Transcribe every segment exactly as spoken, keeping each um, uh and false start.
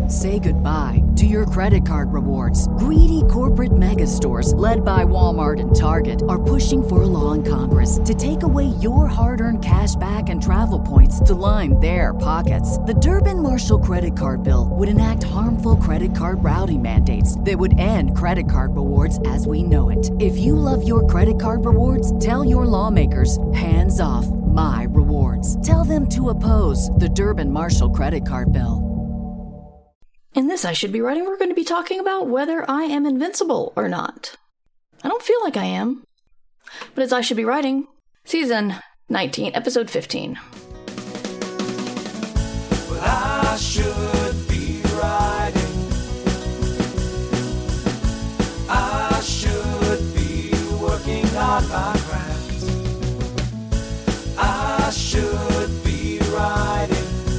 Say goodbye to your credit card rewards. Greedy corporate mega stores, led by Walmart and Target, are pushing for a law in Congress to take away your hard-earned cash back and travel points to line their pockets. The Durbin-Marshall credit card bill would enact harmful credit card routing mandates that would end credit card rewards as we know it. If you love your credit card rewards, tell your lawmakers, hands off my rewards. Tell them to oppose the Durbin-Marshall credit card bill. In this I Should Be Writing, we're going to be talking about whether I am invincible or not. I don't feel like I am. But it's I Should Be Writing, Season nineteen, Episode fifteen. Well, I should be writing. I should be working on my craft. I should be writing.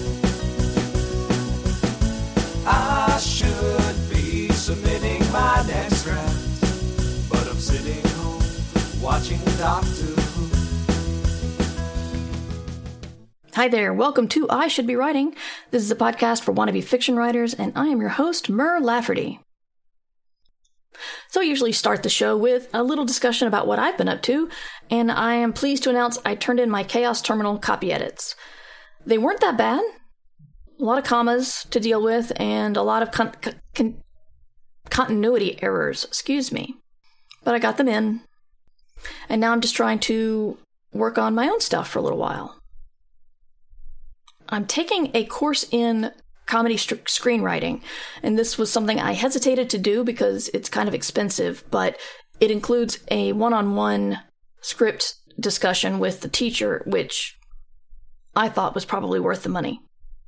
I should be submitting my next draft, but I'm sitting home watching Doctor Who. Hi there, welcome to I Should Be Writing. This is a podcast for wannabe fiction writers, and I am your host, Mur Lafferty. So I usually start the show with a little discussion about what I've been up to, and I am pleased to announce I turned in my Chaos Terminal copy edits. They weren't that bad. A lot of commas to deal with, and a lot of con- con- continuity errors, excuse me. But I got them in, and now I'm just trying to work on my own stuff for a little while. I'm taking a course in comedy st- screenwriting, and this was something I hesitated to do because it's kind of expensive, but it includes a one-on-one script discussion with the teacher, which I thought was probably worth the money.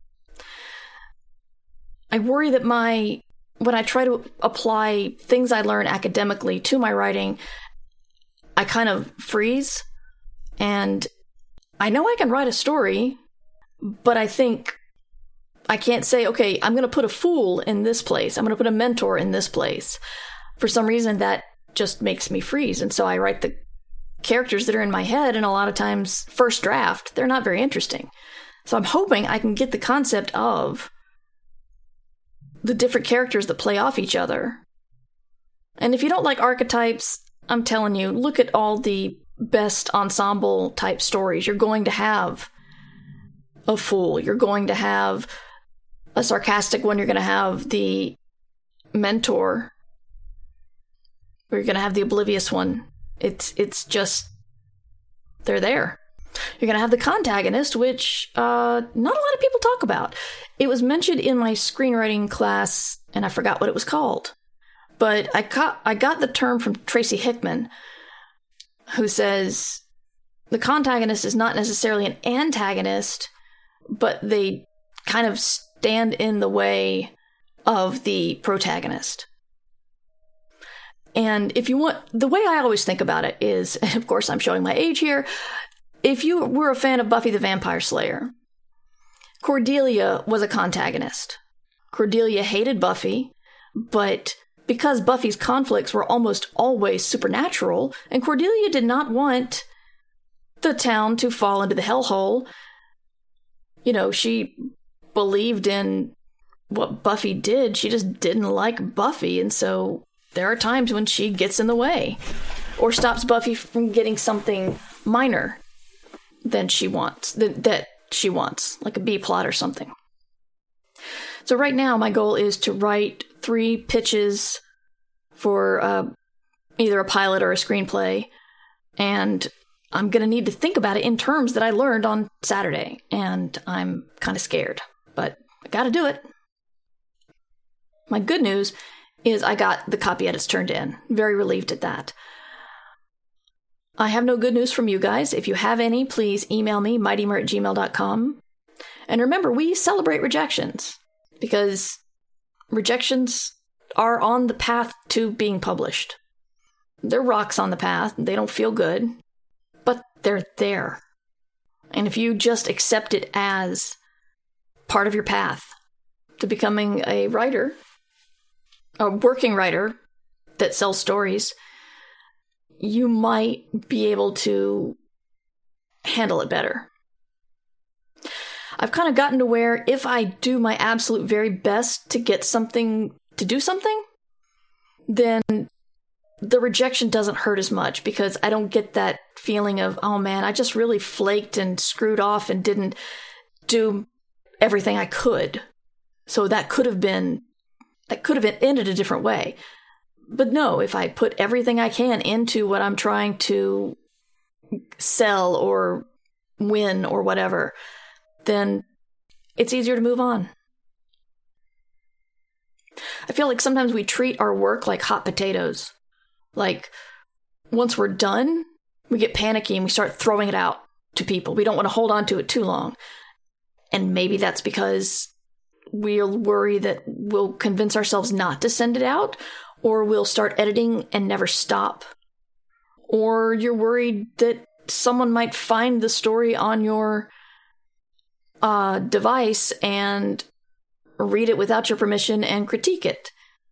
I worry that my, when I try to apply things I learn academically to my writing, I kind of freeze. And I know I can write a story, but I think I can't say, okay, I'm going to put a fool in this place. I'm going to put a mentor in this place. For some reason, that just makes me freeze. And so I write the characters that are in my head, and a lot of times, first draft, they're not very interesting. So I'm hoping I can get the concept of the different characters that play off each other. And if you don't like archetypes, I'm telling you, look at all the best ensemble type stories. You're going to have a fool. You're going to have a sarcastic one. You're going to have the mentor. Or you're going to have the oblivious one. It's it's just, they're there. You're going to have the contagonist, which uh, not a lot of people talk about. It was mentioned in my screenwriting class, and I forgot what it was called. But I got, I got the term from Tracy Hickman, who says the contagonist is not necessarily an antagonist, but they kind of stand in the way of the protagonist. And if you want, the way I always think about it is, and of course I'm showing my age here, if you were a fan of Buffy the Vampire Slayer, Cordelia was a contagonist. Cordelia hated Buffy, but because Buffy's conflicts were almost always supernatural, and Cordelia did not want the town to fall into the hellhole, you know, she believed in what Buffy did. She just didn't like Buffy, and so there are times when she gets in the way or stops Buffy from getting something minor than she wants, that, that she wants, like a B plot or something. So right now, my goal is to write three pitches for uh, either a pilot or a screenplay, and I'm going to need to think about it in terms that I learned on Saturday, and I'm kind of scared, but I got to do it. My good news is I got the copy edits turned in. Very relieved at that. I have no good news from you guys. If you have any, please email me, mightymer at gmail dot com. And remember, we celebrate rejections, because rejections are on the path to being published. They're rocks on the path. They don't feel good, but they're there. And if you just accept it as part of your path to becoming a writer, a working writer that sells stories, you might be able to handle it better. I've kind of gotten to where if I do my absolute very best to get something, to do something, then the rejection doesn't hurt as much because I don't get that feeling of, oh man, I just really flaked and screwed off and didn't do everything I could. So that could have been, that could have ended a different way. But no, if I put everything I can into what I'm trying to sell or win or whatever, then it's easier to move on. I feel like sometimes we treat our work like hot potatoes. Like, once we're done, we get panicky and we start throwing it out to people. We don't want to hold on to it too long. And maybe that's because we'll worry that we'll convince ourselves not to send it out, or we'll start editing and never stop. Or you're worried that someone might find the story on your uh, device and read it without your permission and critique it.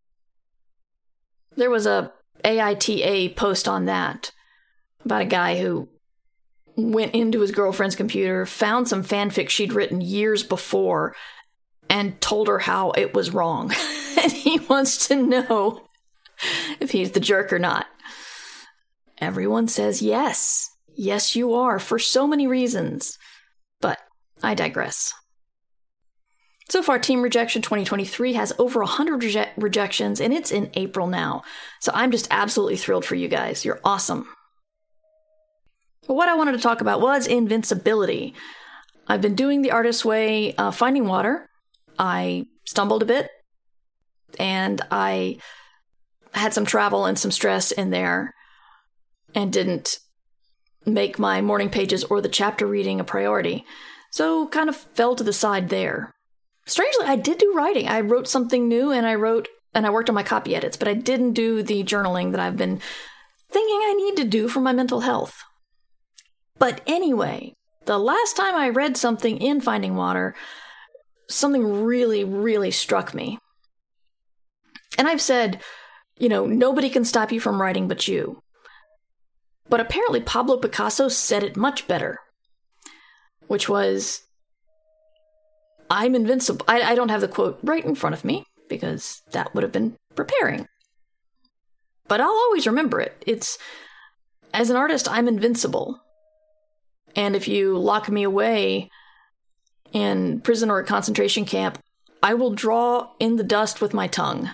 There was a A I T A post on that about a guy who went into his girlfriend's computer, found some fanfic she'd written years before, and told her how it was wrong. And he wants to know if he's the jerk or not. Everyone says yes. Yes, you are, for so many reasons. But I digress. So far, Team Rejection twenty twenty-three has over one hundred reje- rejections, and it's in April now. So I'm just absolutely thrilled for you guys. You're awesome. But what I wanted to talk about was invincibility. I've been doing the Artist's Way uh, Finding Water. I stumbled a bit, and I had some travel and some stress in there, and didn't make my morning pages or the chapter reading a priority. So kind of fell to the side there. Strangely, I did do writing. I wrote something new, and I wrote and I worked on my copy edits, but I didn't do the journaling that I've been thinking I need to do for my mental health. But anyway, the last time I read something in Finding Water, something really, really struck me. And I've said, you know, nobody can stop you from writing but you. But apparently Pablo Picasso said it much better, which was, I'm invincible. I, I don't have the quote right in front of me, because that would have been preparing. But I'll always remember it. It's, as an artist, I'm invincible. And if you lock me away in prison or a concentration camp, I will draw in the dust with my tongue.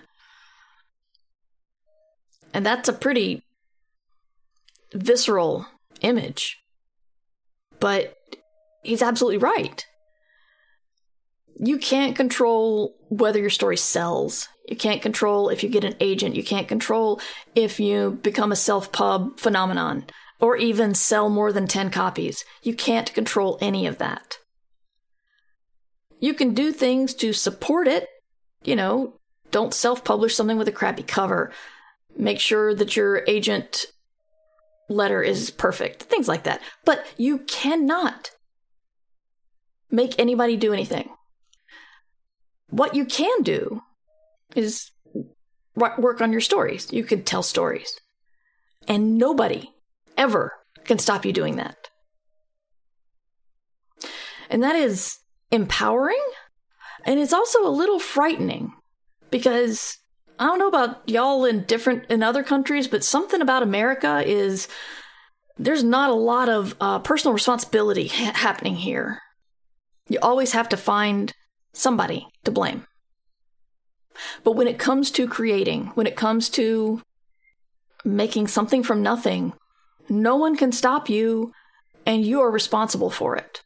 And that's a pretty visceral image. But he's absolutely right. You can't control whether your story sells. You can't control if you get an agent. You can't control if you become a self-pub phenomenon, or even sell more than ten copies. You can't control any of that. You can do things to support it. You know, don't self-publish something with a crappy cover. Make sure that your agent letter is perfect. Things like that. But you cannot make anybody do anything. What you can do is work on your stories. You can tell stories. And nobody ever can stop you doing that. And that is empowering, and it's also a little frightening, because I don't know about y'all in different in other countries, but something about America is there's not a lot of uh, personal responsibility ha- happening here. You always have to find somebody to blame. But when it comes to creating, when it comes to making something from nothing, no one can stop you, and you are responsible for it.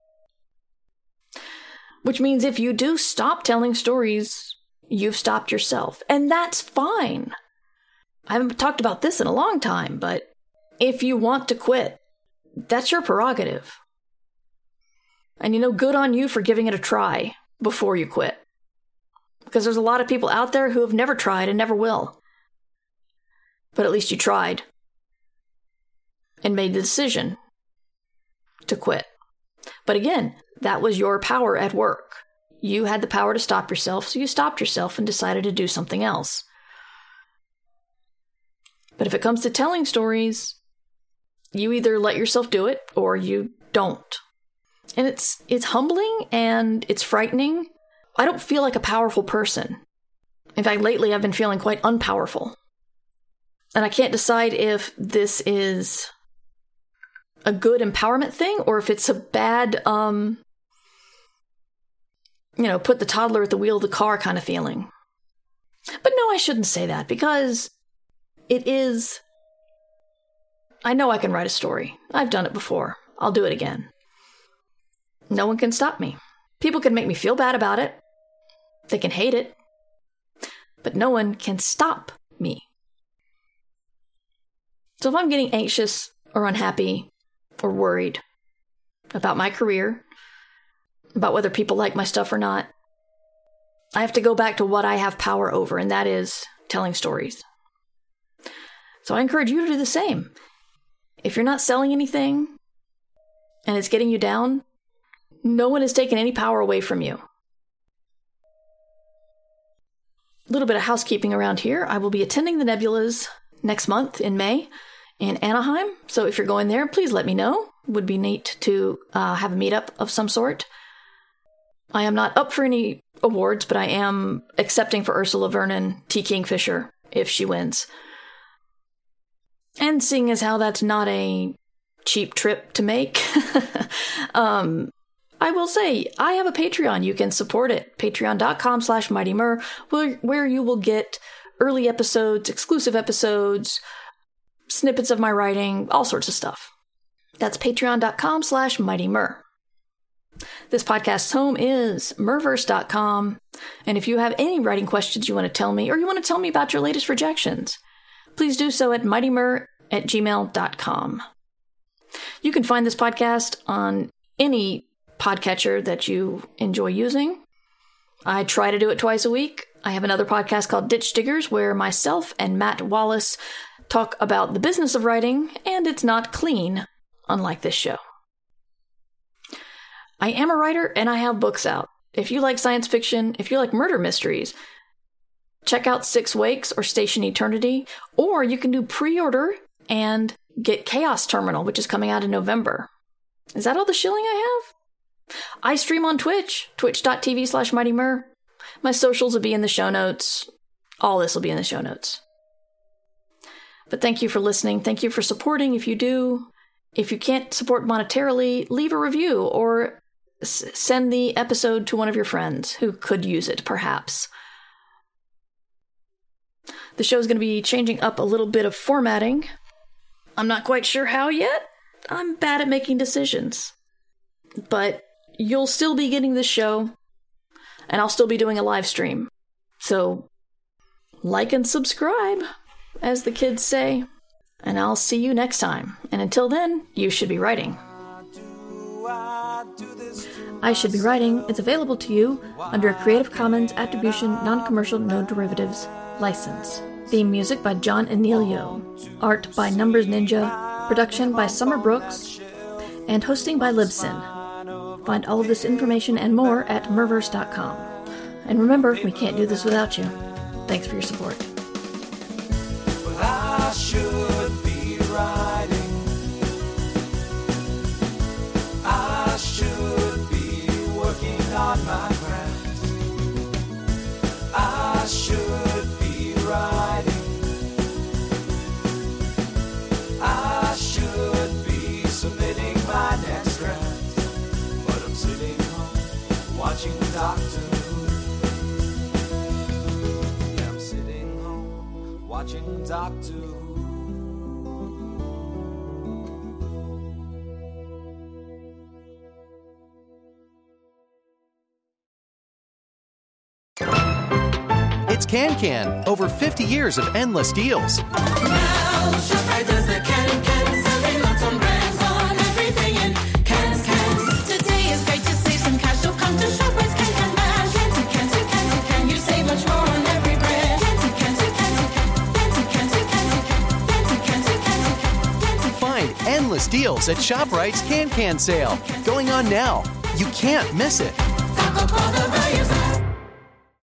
Which means if you do stop telling stories, you've stopped yourself. And that's fine. I haven't talked about this in a long time, but if you want to quit, that's your prerogative. And you know, good on you for giving it a try before you quit. Because there's a lot of people out there who have never tried and never will. But at least you tried. And made the decision to quit. But again, that was your power at work. You had the power to stop yourself, so you stopped yourself and decided to do something else. But if it comes to telling stories, you either let yourself do it or you don't. And it's it's humbling and it's frightening. I don't feel like a powerful person. In fact, lately I've been feeling quite unpowerful. And I can't decide if this is a good empowerment thing or if it's a bad, um, you know, put the toddler at the wheel of the car kind of feeling. But no, I shouldn't say that because it is... I know I can write a story. I've done it before. I'll do it again. No one can stop me. People can make me feel bad about it. They can hate it. But no one can stop me. So if I'm getting anxious or unhappy or worried about my career, about whether people like my stuff or not, I have to go back to what I have power over, and that is telling stories. So I encourage you to do the same. If you're not selling anything and it's getting you down, no one has taken any power away from you. A little bit of housekeeping around here. I will be attending the Nebulas next month in May in Anaheim. So if you're going there, please let me know. Would be neat to uh, have a meetup of some sort. I am not up for any awards, but I am accepting for Ursula Vernon T. Kingfisher if she wins. And seeing as how that's not a cheap trip to make, um, I will say I have a Patreon. You can support it. Patreon.com slash Mighty Mur, where, where you will get early episodes, exclusive episodes, snippets of my writing, all sorts of stuff. That's patreon.com slash Mighty Mur. This podcast's home is murverse dot com. And if you have any writing questions you want to tell me, or you want to tell me about your latest rejections, please do so at mightymur at gmail dot com. You can find this podcast on any podcatcher that you enjoy using. I try to do it twice a week. I have another podcast called Ditch Diggers, where myself and Matt Wallace talk about the business of writing, and it's not clean, unlike this show. I am a writer, and I have books out. If you like science fiction, if you like murder mysteries, check out Six Wakes or Station Eternity, or you can do pre-order and get Chaos Terminal, which is coming out in November. Is that all the shilling I have? I stream on Twitch, twitch.tv slash Mighty Mur. My socials will be in the show notes. All this will be in the show notes. But thank you for listening. Thank you for supporting if you do. If you can't support monetarily, leave a review or s- send the episode to one of your friends who could use it, perhaps. The show's going to be changing up a little bit of formatting. I'm not quite sure how yet. I'm bad at making decisions. But you'll still be getting this show, and I'll still be doing a live stream. So, like and subscribe, as the kids say, and I'll see you next time. And until then, you should be writing. I Should Be Writing is available to you under a Creative Commons Attribution Non-Commercial No Derivatives license. Theme music by John Anelio. Art by Numbers Ninja. Production by Summer Brooks. And hosting by Libsyn. Find all of this information and more at murverse dot com. And remember, we can't do this without you. Thanks for your support. But I should be writing. I should be working on my craft. I should be writing. I should be submitting my next draft. But I'm sitting home watching Doctor Who. Yeah, I'm sitting home watching Doctor Who. It's Can-Can, over fifty years of endless deals. Now, ShopRite does the can-can, serving lots on brands on everything in cans, cans. Today is great to save some cash, so come to ShopRite's Can-Can Bash. Can to can to can to can, you save much more on every brand. Can to can to can to can, can to can to can to can, can to can to can to can, can to. Find endless deals at ShopRite's Can-Can sale, going on now. You can't miss it.